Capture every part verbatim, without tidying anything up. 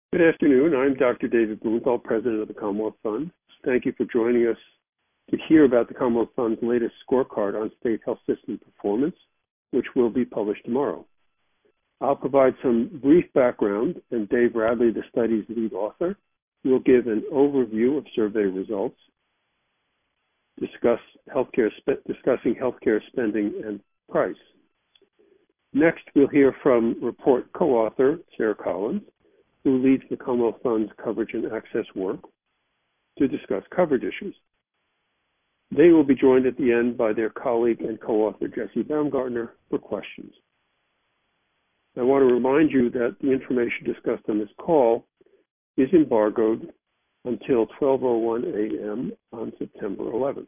Good afternoon. I'm Doctor David Blumenthal, President of the Commonwealth Fund. Thank you for joining us to hear about the Commonwealth Fund's latest scorecard on state health system performance, which will be published tomorrow. I'll provide some brief background, and Dave Radley, the study's lead author, will give an overview of survey results, discuss healthcare, discussing healthcare spending and price. Next, we'll hear from report co-author Sarah Collins, who leads the Commonwealth Fund's coverage and access work, to discuss coverage issues. They will be joined at the end by their colleague and co-author Jesse Baumgartner for questions. I want to remind you that the information discussed on this call is embargoed until twelve oh one a m on September eleventh.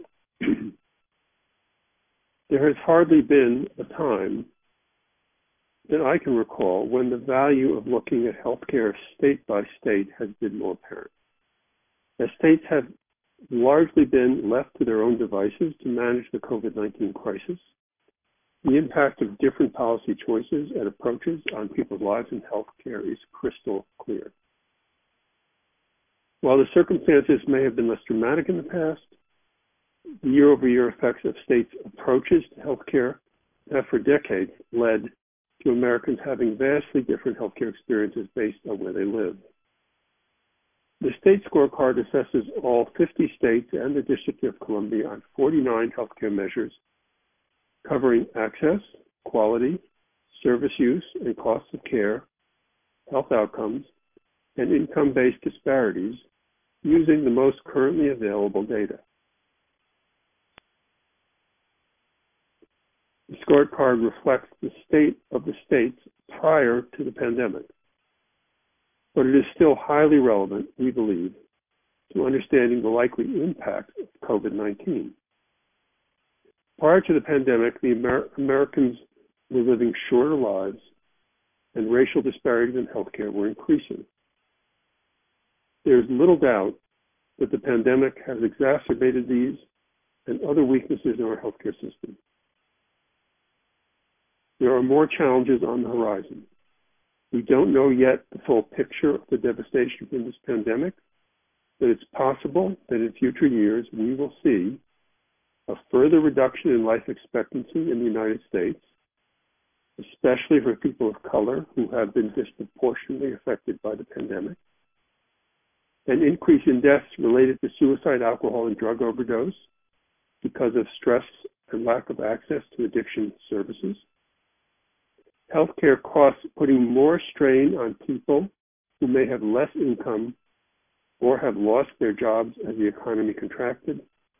There has hardly been a time that I can recall when the value of looking at healthcare state by state has been more apparent. As states have largely been left to their own devices to manage the COVID nineteen crisis, the impact of different policy choices and approaches on people's lives and healthcare is crystal clear. While the circumstances may have been less dramatic in the past, the year-over-year effects of states' approaches to healthcare have for decades led to Americans having vastly different healthcare experiences based on where they live. The state scorecard assesses all fifty states and the District of Columbia on forty-nine healthcare measures covering access, quality, service use, and costs of care, health outcomes, and income-based disparities using the most currently available data. The scorecard reflects the state of the states prior to the pandemic, but it is still highly relevant, we believe, to understanding the likely impact of COVID nineteen. Prior to the pandemic, the Amer- Americans were living shorter lives, and racial disparities in healthcare were increasing. There is little doubt that the pandemic has exacerbated these and other weaknesses in our healthcare system. There are more challenges on the horizon. We don't know yet the full picture of the devastation from this pandemic, but it's possible that in future years we will see a further reduction in life expectancy in the United States, especially for people of color who have been disproportionately affected by the pandemic, an increase in deaths related to suicide, alcohol, and drug overdose because of stress and lack of access to addiction services, healthcare costs putting more strain on people who may have less income or have lost their jobs as the economy contracted.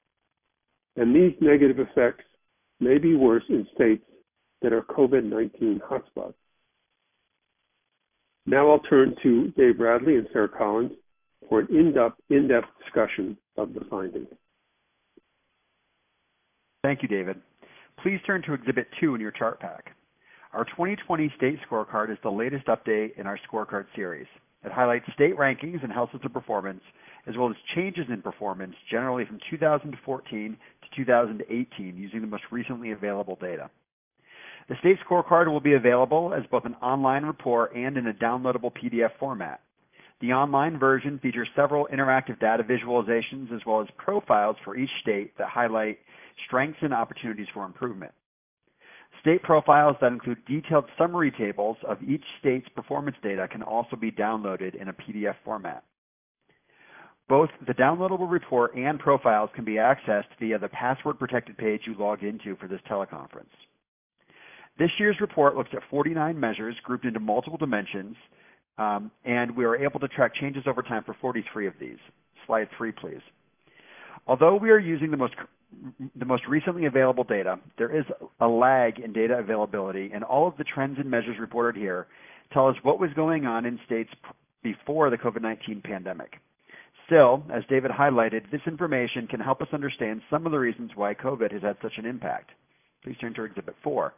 And these negative effects may be worse in states that are COVID nineteen hotspots. Now I'll turn to Dave Radley and Sarah Collins for an in-depth, in-depth discussion of the findings. Thank you, David. Please turn to Exhibit two in your chart pack. Our twenty twenty state scorecard is the latest update in our scorecard series. It highlights state rankings and health system performance, as well as changes in performance generally from two thousand fourteen to two thousand eighteen using the most recently available data. The state scorecard will be available as both an online report and in a downloadable P D F format. The online version features several interactive data visualizations as well as profiles for each state that highlight strengths and opportunities for improvement. State profiles that include detailed summary tables of each state's performance data can also be downloaded in a P D F format. Both the downloadable report and profiles can be accessed via the password-protected page you logged into for this teleconference. This year's report looks at forty-nine measures grouped into multiple dimensions, um, and we are able to track changes over time for forty-three of these. Slide three, please. Although we are using the most the most recently available data, there is a lag in data availability, and all of the trends and measures reported here tell us what was going on in states before the COVID nineteen pandemic. Still, as David highlighted, this information can help us understand some of the reasons why COVID has had such an impact. Please turn to Exhibit four.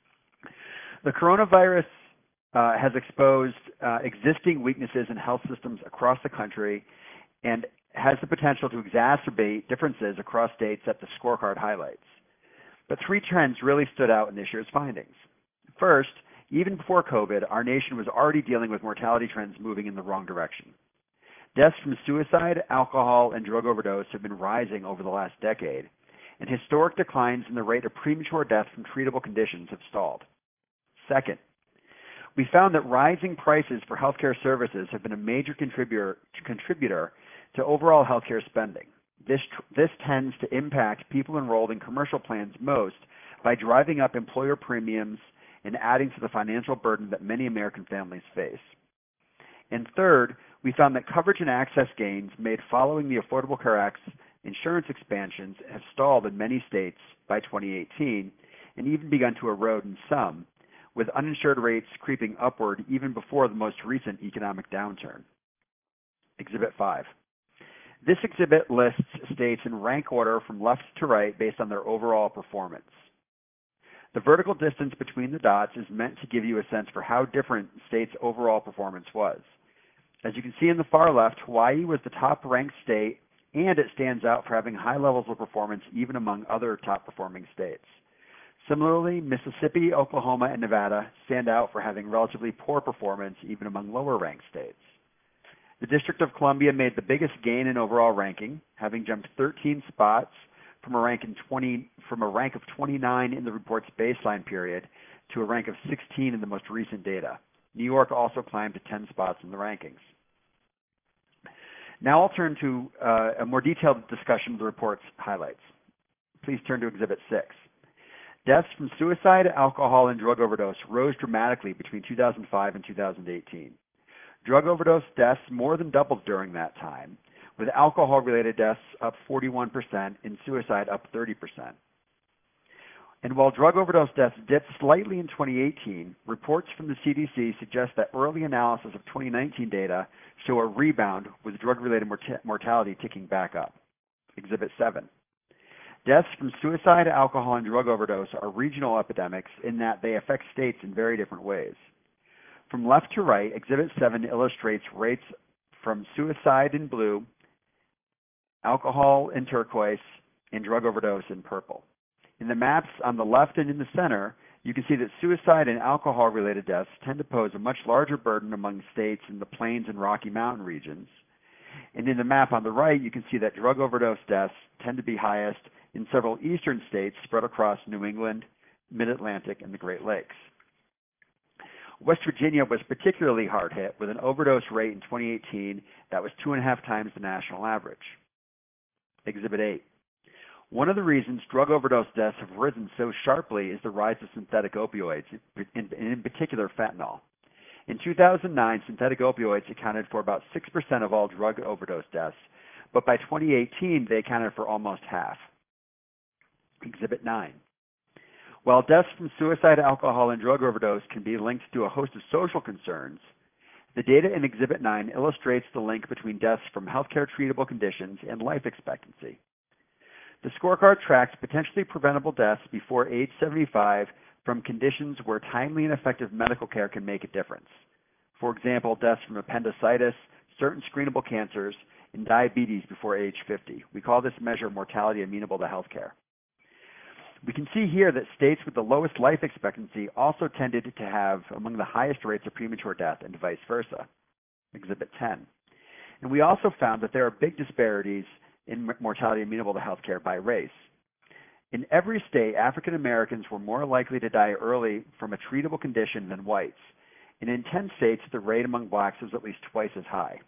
The coronavirus uh, has exposed uh, existing weaknesses in health systems across the country and has the potential to exacerbate differences across states that the scorecard highlights. But three trends really stood out in this year's findings. First, Even before COVID, our nation was already dealing with mortality trends moving in the wrong direction. Deaths from suicide, alcohol, and drug overdose have been rising over the last decade, and historic declines in the rate of premature death from treatable conditions have stalled. Second, we found that rising prices for healthcare services have been a major contributor, contributor to overall healthcare spending. This, this tends to impact people enrolled in commercial plans most by driving up employer premiums and adding to the financial burden that many American families face. And third, we found that coverage and access gains made following the Affordable Care Act's insurance expansions have stalled in many states by twenty eighteen and even begun to erode in some, with uninsured rates creeping upward even before the most recent economic downturn. Exhibit five. This exhibit lists states in rank order from left to right based on their overall performance. The vertical distance between the dots is meant to give you a sense for how different states' overall performance was. As you can see in the far left, Hawaii was the top-ranked state, and it stands out for having high levels of performance even among other top-performing states. Similarly, Mississippi, Oklahoma, and Nevada stand out for having relatively poor performance even among lower-ranked states. The District of Columbia made the biggest gain in overall ranking, having jumped thirteen spots from a rank in twenty from a rank of twenty-nine in the report's baseline period to a rank of sixteen in the most recent data. New York also climbed to ten spots in the rankings. Now I'll turn to uh, a more detailed discussion of the report's highlights. Please turn to Exhibit six. Deaths from suicide, alcohol, and drug overdose rose dramatically between two thousand five and two thousand eighteen. Drug overdose deaths more than doubled during that time, with alcohol-related deaths up forty-one percent and suicide up thirty percent. And while drug overdose deaths dipped slightly in twenty eighteen, reports from the C D C suggest that early analysis of twenty nineteen data show a rebound with drug-related mort- mortality ticking back up. Exhibit seven. Deaths from suicide, alcohol, and drug overdose are regional epidemics in that they affect states in very different ways. From left to right, Exhibit seven illustrates rates from suicide in blue, alcohol in turquoise, and drug overdose in purple. In the maps on the left and in the center, you can see that suicide and alcohol-related deaths tend to pose a much larger burden among states in the Plains and Rocky Mountain regions. And in the map on the right, you can see that drug overdose deaths tend to be highest in several eastern states spread across New England, Mid-Atlantic, and the Great Lakes. West Virginia was particularly hard hit with an overdose rate in twenty eighteen that was two and a half times the national average. Exhibit eight. One of the reasons drug overdose deaths have risen so sharply is the rise of synthetic opioids, and in particular fentanyl. In two thousand nine, synthetic opioids accounted for about six percent of all drug overdose deaths, but by twenty eighteen, they accounted for almost half. Exhibit nine. While deaths from suicide, alcohol, and drug overdose can be linked to a host of social concerns, the data in Exhibit nine illustrates the link between deaths from healthcare treatable conditions and life expectancy. The scorecard tracks potentially preventable deaths before age seventy-five from conditions where timely and effective medical care can make a difference. For example, deaths from appendicitis, certain screenable cancers, and diabetes before age fifty. We call this measure mortality amenable to healthcare. We can see here that states with the lowest life expectancy also tended to have among the highest rates of premature death and vice versa. Exhibit ten. And we also found that there are big disparities in mortality amenable to healthcare by race. In every state, African Americans were more likely to die early from a treatable condition than whites. And in ten states, the rate among blacks was at least twice as high.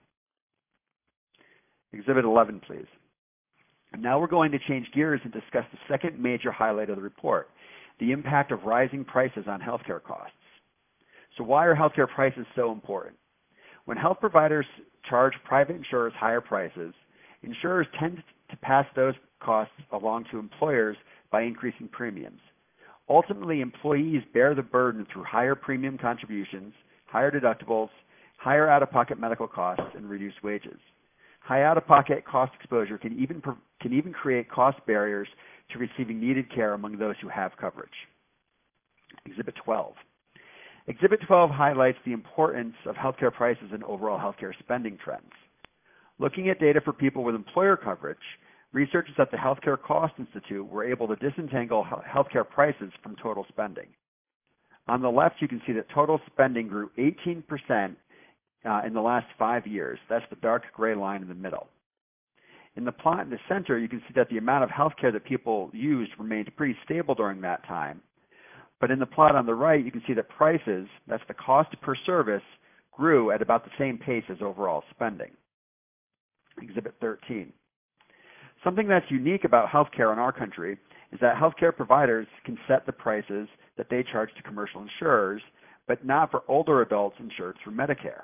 Exhibit eleven, please. And now we're going to change gears and discuss the second major highlight of the report, the impact of rising prices on healthcare costs. So why are healthcare prices so important? When health providers charge private insurers higher prices, insurers tend to pass those costs along to employers by increasing premiums. Ultimately, employees bear the burden through higher premium contributions, higher deductibles, higher out-of-pocket medical costs, and reduced wages. High out-of-pocket cost exposure can even can even create cost barriers to receiving needed care among those who have coverage. Exhibit twelve. Exhibit twelve highlights the importance of healthcare prices and overall healthcare spending trends. Looking at data for people with employer coverage, researchers at the Healthcare Cost Institute were able to disentangle healthcare prices from total spending. On the left, you can see that total spending grew eighteen percent uh, in the last five years. That's the dark gray line in the middle. In the plot in the center, you can see that the amount of healthcare that people used remained pretty stable during that time. But in the plot on the right, you can see that prices, that's the cost per service, grew at about the same pace as overall spending. Exhibit thirteen. Something that's unique about healthcare in our country is that healthcare providers can set the prices that they charge to commercial insurers, but not for older adults insured through Medicare.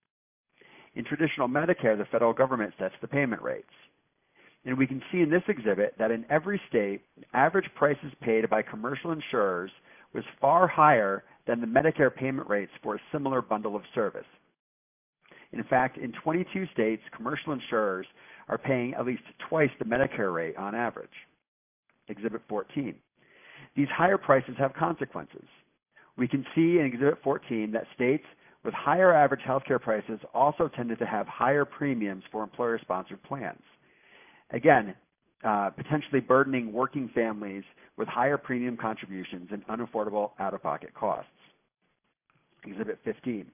In traditional Medicare, the federal government sets the payment rates. And we can see in this exhibit that in every state, average prices paid by commercial insurers was far higher than the Medicare payment rates for a similar bundle of service. In fact, in twenty-two states, commercial insurers are paying at least twice the Medicare rate on average. Exhibit fourteen. These higher prices have consequences. We can see in Exhibit fourteen that states with higher average healthcare prices also tended to have higher premiums for employer-sponsored plans. Again, uh, potentially burdening working families with higher premium contributions and unaffordable out-of-pocket costs. Exhibit fifteen.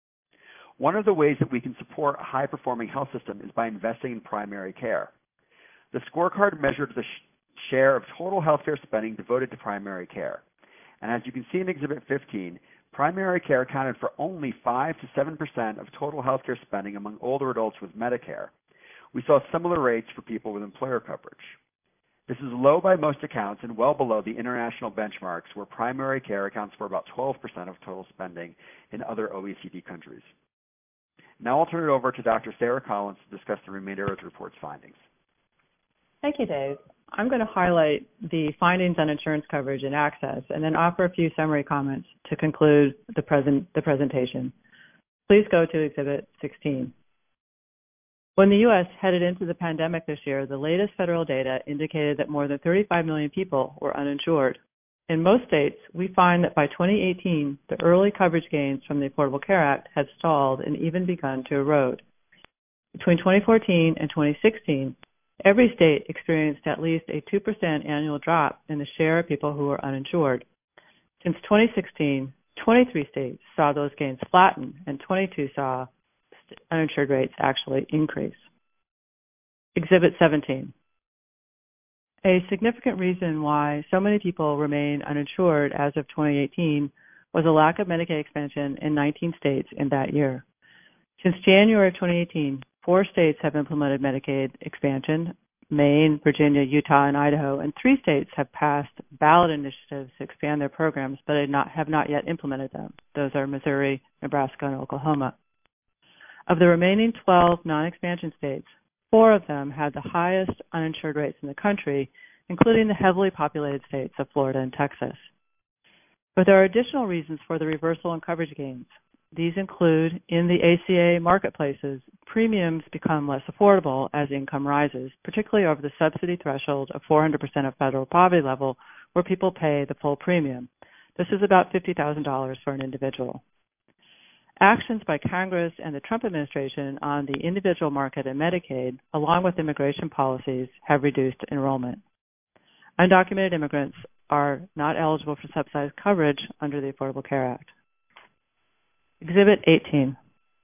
One of the ways that we can support a high-performing health system is by investing in primary care. The scorecard measured the sh- share of total healthcare spending devoted to primary care. And as you can see in Exhibit fifteen, primary care accounted for only five to seven percent of total healthcare spending among older adults with Medicare. We saw similar rates for people with employer coverage. This is low by most accounts and well below the international benchmarks where primary care accounts for about twelve percent of total spending in other O E C D countries. Now I'll turn it over to Doctor Sarah Collins to discuss the remainder of the report's findings. Thank you, Dave. I'm going to highlight the findings on insurance coverage and access and then offer a few summary comments to conclude the, present, the presentation. Please go to Exhibit sixteen. When the U S headed into the pandemic this year, the latest federal data indicated that more than thirty-five million people were uninsured. In most states, we find that by twenty eighteen, the early coverage gains from the Affordable Care Act had stalled and even begun to erode. Between twenty fourteen and twenty sixteen, every state experienced at least a two percent annual drop in the share of people who were uninsured. Since twenty sixteen, twenty-three states saw those gains flatten and twenty-two saw uninsured rates actually increase. Exhibit seventeen. A significant reason why so many people remain uninsured as of twenty eighteen was a lack of Medicaid expansion in nineteen states in that year. Since January of twenty eighteen, four states have implemented Medicaid expansion: Maine, Virginia, Utah, and Idaho, and three states have passed ballot initiatives to expand their programs, but have not, have not yet implemented them. Those are Missouri, Nebraska, and Oklahoma. Of the remaining twelve non-expansion states, four of them had the highest uninsured rates in the country, including the heavily populated states of Florida and Texas. But there are additional reasons for the reversal in coverage gains. These include, in the A C A marketplaces, premiums become less affordable as income rises, particularly over the subsidy threshold of four hundred percent of federal poverty level, where people pay the full premium. This is about fifty thousand dollars for an individual. Actions by Congress and the Trump administration on the individual market and Medicaid, along with immigration policies, have reduced enrollment. Undocumented immigrants are not eligible for subsidized coverage under the Affordable Care Act. Exhibit eighteen.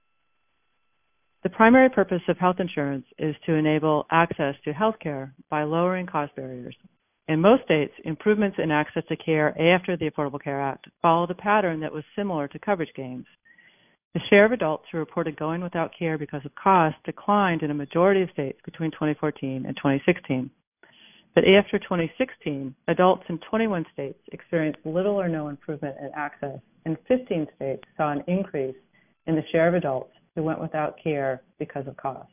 The primary purpose of health insurance is to enable access to health care by lowering cost barriers. In most states, improvements in access to care after the Affordable Care Act followed a pattern that was similar to coverage gains. The share of adults who reported going without care because of cost declined in a majority of states between twenty fourteen and twenty sixteen. But after twenty sixteen, adults in twenty-one states experienced little or no improvement in access, and fifteen states saw an increase in the share of adults who went without care because of cost.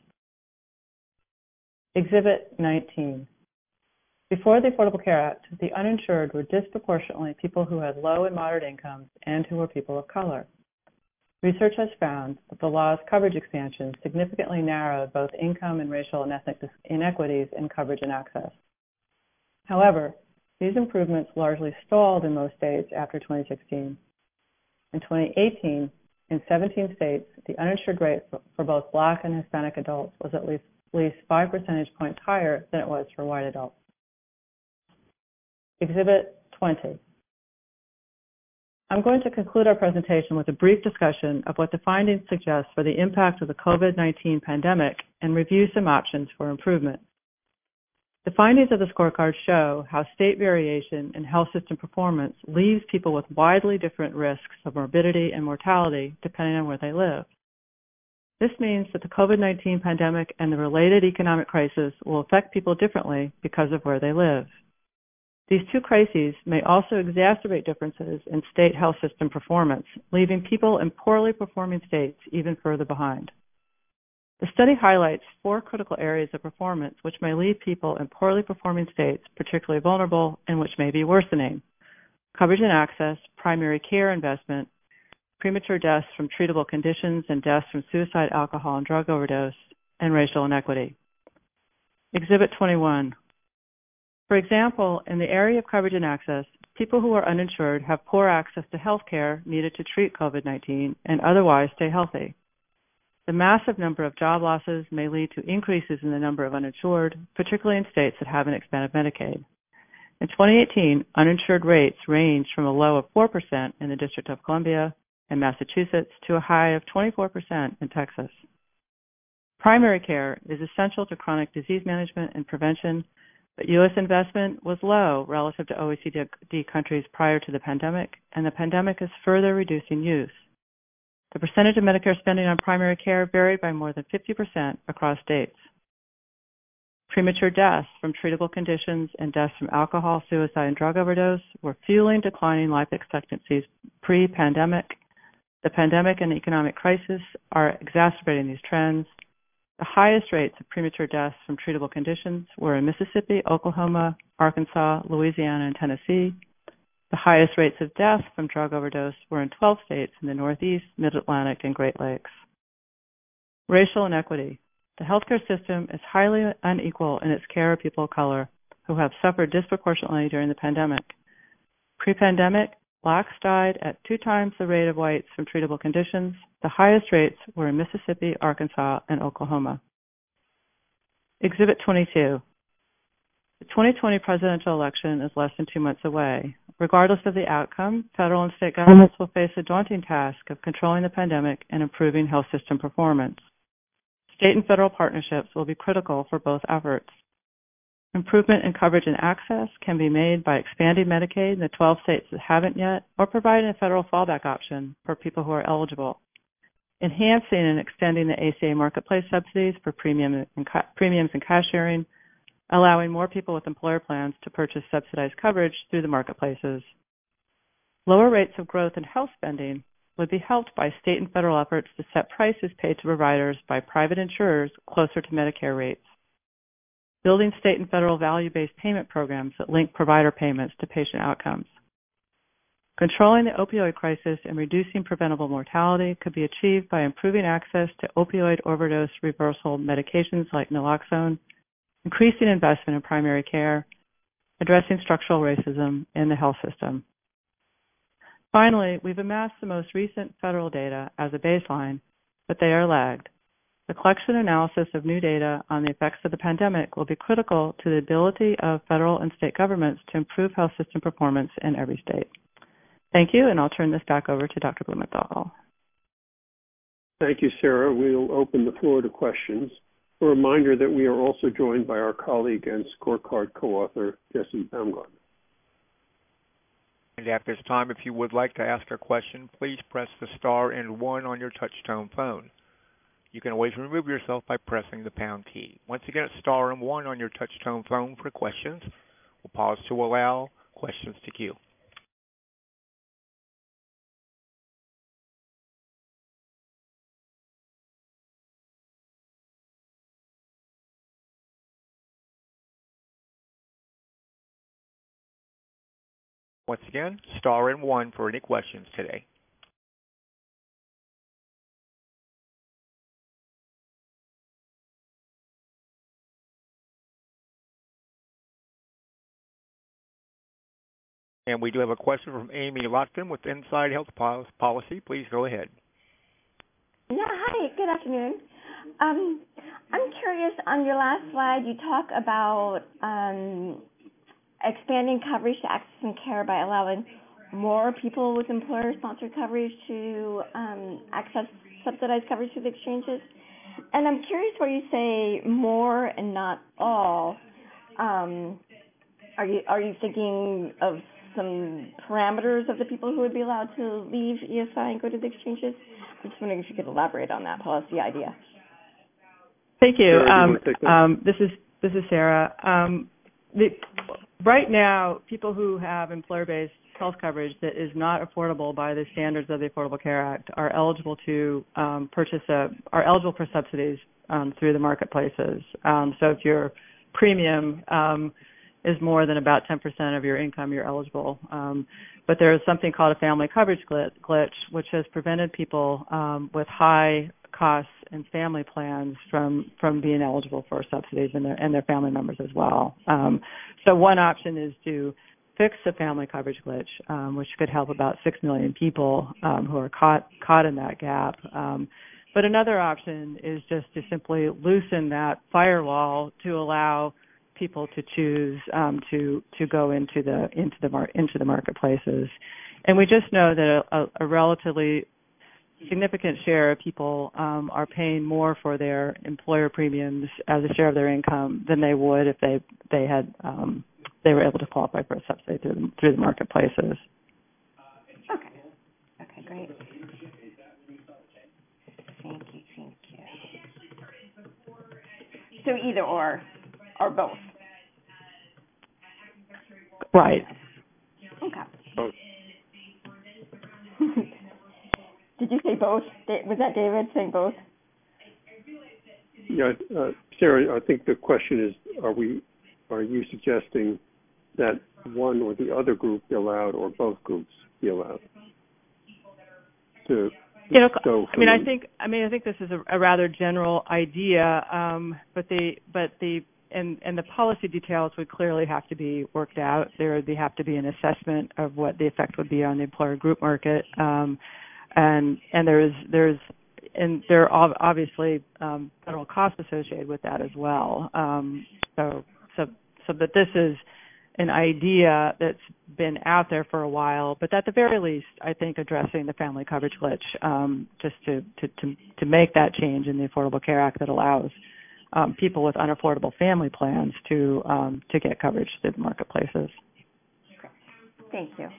Exhibit nineteen. Before the Affordable Care Act, the uninsured were disproportionately people who had low and moderate incomes and who were people of color. Research has found that the law's coverage expansion significantly narrowed both income and racial and ethnic inequities in coverage and access. However, these improvements largely stalled in most states after twenty sixteen. In twenty eighteen, in seventeen states, the uninsured rate for both Black and Hispanic adults was at least, at least five percentage points higher than it was for white adults. Exhibit twenty. I'm going to conclude our presentation with a brief discussion of what the findings suggest for the impact of the COVID nineteen pandemic and review some options for improvement. The findings of the scorecard show how state variation in health system performance leaves people with widely different risks of morbidity and mortality depending on where they live. This means that the COVID nineteen pandemic and the related economic crisis will affect people differently because of where they live. These two crises may also exacerbate differences in state health system performance, leaving people in poorly performing states even further behind. The study highlights four critical areas of performance which may leave people in poorly performing states particularly vulnerable and which may be worsening: coverage and access, primary care investment, premature deaths from treatable conditions and deaths from suicide, alcohol, and drug overdose, and racial inequity. Exhibit twenty-one. For example, in the area of coverage and access, people who are uninsured have poor access to health care needed to treat COVID nineteen and otherwise stay healthy. The massive number of job losses may lead to increases in the number of uninsured, particularly in states that haven't expanded Medicaid. In twenty eighteen, uninsured rates ranged from a low of four percent in the District of Columbia and Massachusetts to a high of twenty-four percent in Texas. Primary care is essential to chronic disease management and prevention, but U S investment was low relative to O E C D countries prior to the pandemic, and the pandemic is further reducing use. The percentage of Medicare spending on primary care varied by more than fifty percent across states. Premature deaths from treatable conditions and deaths from alcohol, suicide, and drug overdose were fueling declining life expectancies pre-pandemic. The pandemic and economic crisis are exacerbating these trends. The highest rates of premature deaths from treatable conditions were in Mississippi, Oklahoma, Arkansas, Louisiana, and Tennessee. The highest rates of death from drug overdose were in twelve states in the Northeast, Mid-Atlantic, and Great Lakes. Racial inequity. The healthcare system is highly unequal in its care of people of color who have suffered disproportionately during the pandemic. Pre-pandemic, blacks died at two times the rate of whites from treatable conditions. The highest rates were in Mississippi, Arkansas, and Oklahoma. Exhibit twenty-two. The twenty twenty presidential election is less than two months away. Regardless of the outcome, federal and state governments will face a daunting task of controlling the pandemic and improving health system performance. State and federal partnerships will be critical for both efforts. Improvement in coverage and access can be made by expanding Medicaid in the twelve states that haven't yet, or providing a federal fallback option for people who are eligible. Enhancing and extending the A C A marketplace subsidies for premium and ca- premiums and cash sharing, allowing more people with employer plans to purchase subsidized coverage through the marketplaces. Lower rates of growth in health spending would be helped by state and federal efforts to set prices paid to providers by private insurers closer to Medicare rates. Building state and federal value-based payment programs that link provider payments to patient outcomes. Controlling the opioid crisis and reducing preventable mortality could be achieved by improving access to opioid overdose reversal medications like naloxone, increasing investment in primary care, addressing structural racism in the health system. Finally, we've amassed the most recent federal data as a baseline, but they are lagged. The collection and analysis of new data on the effects of the pandemic will be critical to the ability of federal and state governments to improve health system performance in every state. Thank you, and I'll turn this back over to Doctor Blumenthal. Thank you, Sarah. We'll open the floor to questions. A reminder that we are also joined by our colleague and scorecard co-author, Jesse Baumgartner. And at this time, if you would like to ask a question, please press the star and one on your touch-tone phone. You can always remove yourself by pressing the pound key. Once again, it's star and one on your touch-tone phone for questions. We'll pause to allow questions to queue. Once again, star and one for any questions today. And we do have a question from Amy Lockton with Inside Health Policy. Please go ahead. Yeah, hi, good afternoon. Um, I'm curious, on your last slide, you talk about um, expanding coverage to access and care by allowing more people with employer-sponsored coverage to um, access subsidized coverage through the exchanges. And I'm curious where you say more and not all. Um, are you are you thinking of some parameters of the people who would be allowed to leave E S I and go to the exchanges? I'm just wondering if you could elaborate on that policy idea. Thank you. Sarah, um, do you want to take that? um, this is this is Sarah. Um, the, right now, people who have employer-based health coverage that is not affordable by the standards of the Affordable Care Act are eligible to um, purchase a are eligible for subsidies um, through the marketplaces. Um, so if your premium um, is more than about ten percent of your income, you're eligible. Um, but there is something called a family coverage glitch, which has prevented people um, with high costs and family plans from, from being eligible for subsidies and their, and their family members as well. Um, so one option is to fix the family coverage glitch, um, which could help about six million people um, who are caught caught in that gap. Um, but another option is just to simply loosen that firewall to allow people to choose um, to to go into the into the mar- into the marketplaces. And we just know that a, a relatively significant share of people um, are paying more for their employer premiums as a share of their income than they would if they they had um, they were able to qualify for a subsidy through the, through the marketplaces. Okay. Okay, great. Thank you, thank you. So either or, or both. Right. Okay. Both. Did you say both? Was that David saying both? Yeah, uh, Sarah, I think the question is: Are we? Are you suggesting that one or the other group be allowed, or both groups be allowed? To you know, so I mean, I think I mean I think this is a, a rather general idea, um, but the but the and and the policy details would clearly have to be worked out. There would be, have to be an assessment of what the effect would be on the employer group market. Um, And and there's there's and there are obviously um, federal costs associated with that as well. Um, so so so but this is an idea that's been out there for a while. But at the very least, I think addressing the family coverage glitch um, just to, to to to make that change in the Affordable Care Act that allows um, people with unaffordable family plans to um, to get coverage through the marketplaces. Thank you.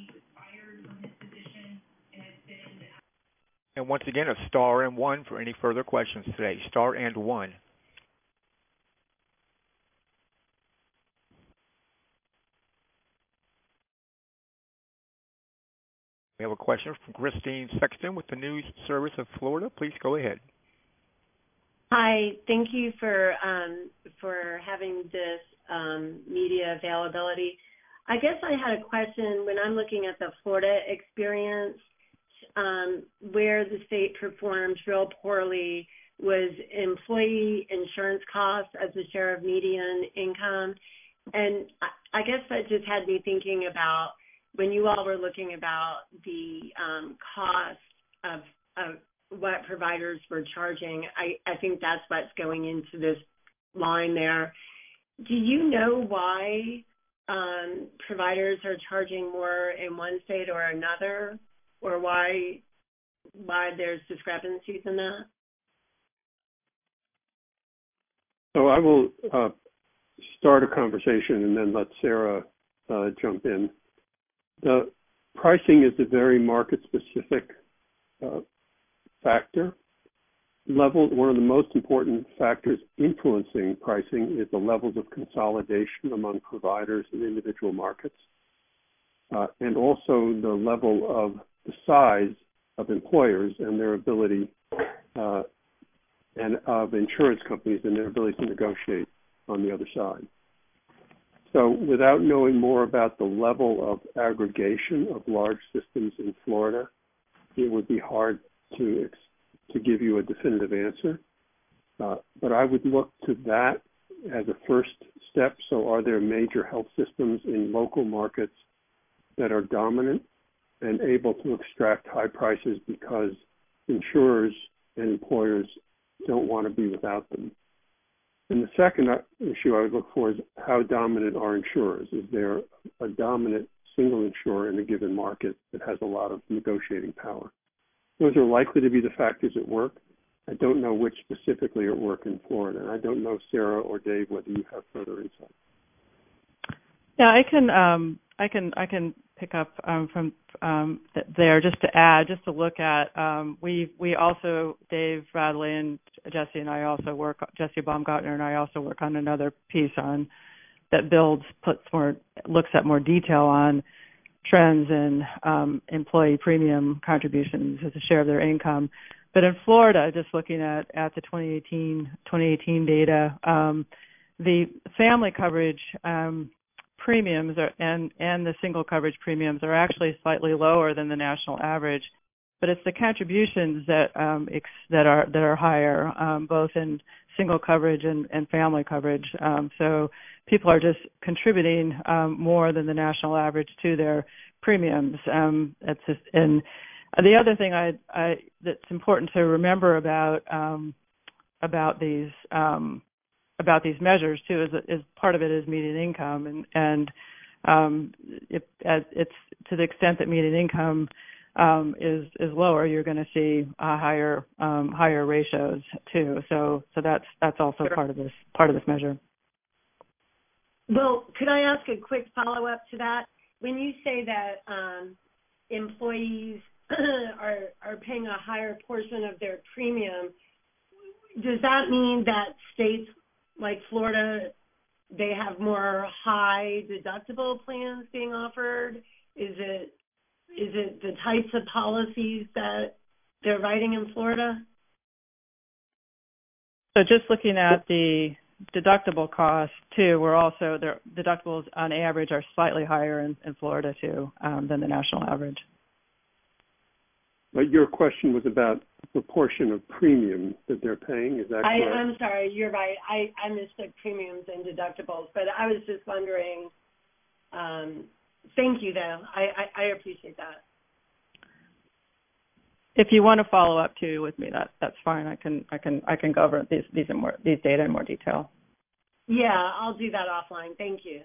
And once again, a star and one for any further questions today. Star and one. We have a question from Christine Sexton with the News Service of Florida. Please go ahead. Hi, thank you for um, for having this um, media availability. I guess I had a question when I'm looking at the Florida experience. Um, where the state performed real poorly was employee insurance costs as a share of median income. And I, I guess that just had me thinking about when you all were looking about the um, cost of, of what providers were charging. I, I think that's what's going into this line there. Do you know why um, providers are charging more in one state or another? Or why why there's discrepancies in that? So I will uh, start a conversation and then let Sarah uh, jump in. The pricing is a very market-specific uh, factor. Level, one of the most important factors influencing pricing is the levels of consolidation among providers in individual markets, uh, and also the level of the size of employers and their ability uh, and of insurance companies and their ability to negotiate on the other side. So without knowing more about the level of aggregation of large systems in Florida, it would be hard to to give you a definitive answer. Uh, but I would look to that as a first step. So are there major health systems in local markets that are dominant and able to extract high prices because insurers and employers don't want to be without them? And the second issue I would look for is how dominant are insurers? Is there a dominant single insurer in a given market that has a lot of negotiating power. Those are likely to be the factors at work. I don't know which specifically are at work in Florida, and I don't know, Sarah or Dave, whether you have further insight. Yeah, I can um, I can I can pick up um, from um, th- there just to add, just to look at. Um, we we also Dave Radley and Jesse and I also work. Jesse Baumgartner and I also work on another piece on that builds puts more looks at more detail on trends in um, employee premium contributions as a share of their income. But in Florida, just looking at, at the twenty eighteen data, um, the family coverage um, premiums are, and, and the single coverage premiums are actually slightly lower than the national average. But it's the contributions that um, ex, that are that are higher, um, both in single coverage and, and family coverage. Um, so people are just contributing um, more than the national average to their premiums. Um, it's just, and the other thing I, I, that's important to remember about um, about these um, about these measures too is, is part of it is median income, and and um, it, it's to the extent that median income um, is is lower, you're going to see uh, higher um, higher ratios too. So so that's that's also Sure. part of this part of this measure. Well, could I ask a quick follow up to that? When you say that um, employees are are paying a higher portion of their premium, does that mean that states like Florida, they have more high deductible plans being offered? Is it is it the types of policies that they're writing in Florida? So just looking at the deductible cost too, we're also their deductibles on average are slightly higher in, in Florida too um, than the national average. But your question was about the proportion of premium that they're paying. Is that I, correct? I'm sorry, you're right. I, I mistook premiums and deductibles, but I was just wondering. Um, thank you, though. I, I, I appreciate that. If you want to follow up too with me, that that's fine. I can I can I can go over these these in more these data in more detail. Yeah, I'll do that offline. Thank you.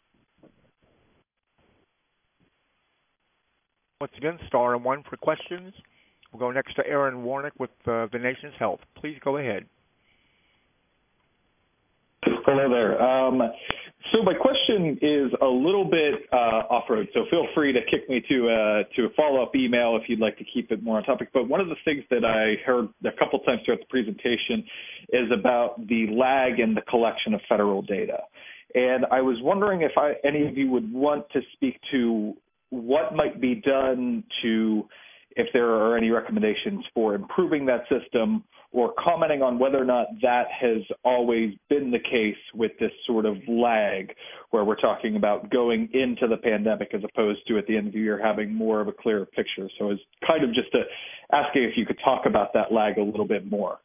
Once again, star and one for questions. We'll go next to Aaron Warnick with uh, the Nation's Health. Please go ahead. Hello there. Um, so my question is a little bit uh, off-road, so feel free to kick me to, uh, to a follow-up email if you'd like to keep it more on topic. But one of the things that I heard a couple times throughout the presentation is about the lag in the collection of federal data. And I was wondering if I, any of you would want to speak to what might be done to, if there are any recommendations for improving that system, or commenting on whether or not that has always been the case with this sort of lag, where we're talking about going into the pandemic as opposed to at the end of the year having more of a clearer picture. So it's kind of just a, asking if you could talk about that lag a little bit more.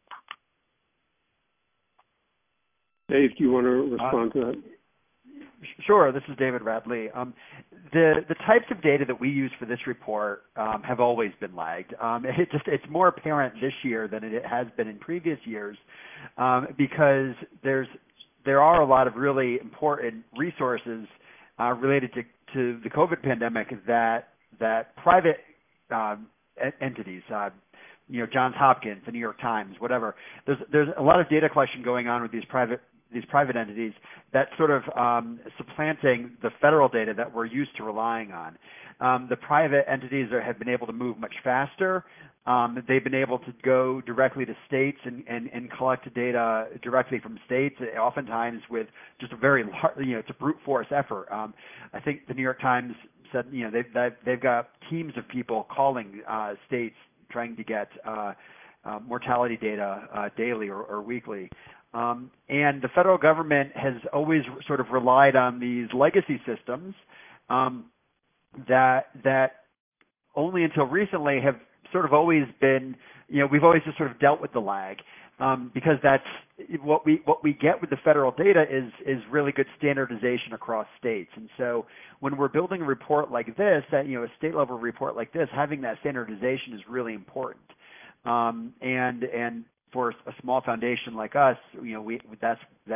Dave, do you want to respond uh, to that? Sure. This is David Radley. Um, the the types of data that we use for this report um, have always been lagged. Um, it just it's more apparent this year than it has been in previous years um, because there's there are a lot of really important resources uh, related to, to the COVID pandemic that that private um, entities. Uh, you know, Johns Hopkins, the New York Times, whatever. There's there's a lot of data collection going on with these private these private entities that's sort of um, supplanting the federal data that we're used to relying on. Um, the private entities are, have been able to move much faster. Um, they've been able to go directly to states and, and, and collect data directly from states, oftentimes with just a very, you know, it's a brute force effort. Um, I think the New York Times said, you know, they've, they've got teams of people calling uh, states trying to get uh, uh, mortality data uh, daily or, or weekly. Um, and the federal government has always sort of relied on these legacy systems um, that that only until recently have sort of always been, you know, we've always just sort of dealt with the lag um, because that's what we what we get with the federal data is is really good standardization across states. And so when we're building a report like this, that you know, a state level report like this, having that standardization is really important. Um, and and for a small foundation like us, you know, we that's that's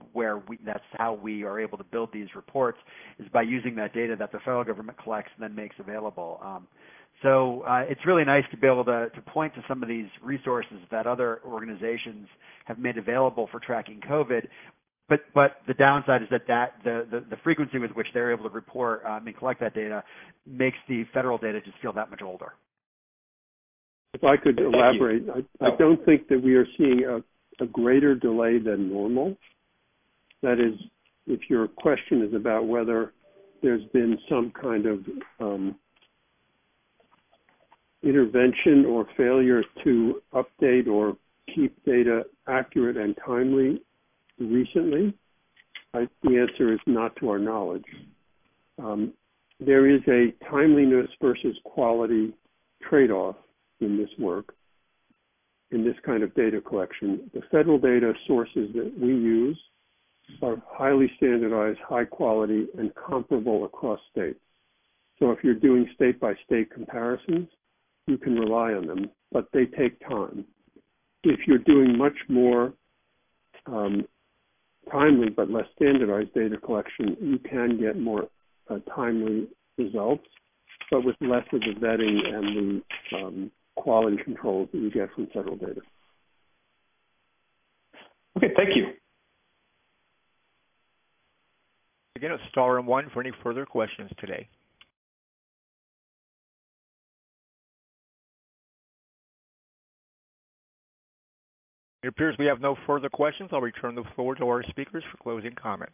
where we, that's how we are able to build these reports, is by using that data that the federal government collects and then makes available. Um, so uh, it's really nice to be able to, to point to some of these resources that other organizations have made available for tracking COVID. But but the downside is that, that the, the, the frequency with which they're able to report um, and collect that data makes the federal data just feel that much older. If I could elaborate, I, I don't think that we are seeing a, a greater delay than normal. That is, if your question is about whether there's been some kind of um, intervention or failure to update or keep data accurate and timely recently, I, the answer is not to our knowledge. Um, there is a timeliness versus quality trade-off in this work, in this kind of data collection. The federal data sources that we use are highly standardized, high quality, and comparable across states. So if you're doing state-by-state comparisons, you can rely on them, but they take time. If you're doing much more um, timely but less standardized data collection, you can get more uh, timely results, but with less of the vetting and the um, quality controls that you get from federal data. Okay, thank you. Again, it's star and one for any further questions today. It appears we have no further questions. I'll return the floor to our speakers for closing comments.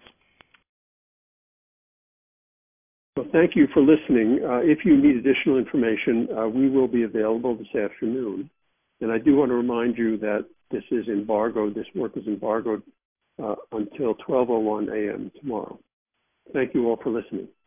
Well, thank you for listening. Uh, if you need additional information, uh, we will be available this afternoon. And I do want to remind you that this is embargoed, this work is embargoed uh, until twelve oh one a m tomorrow. Thank you all for listening.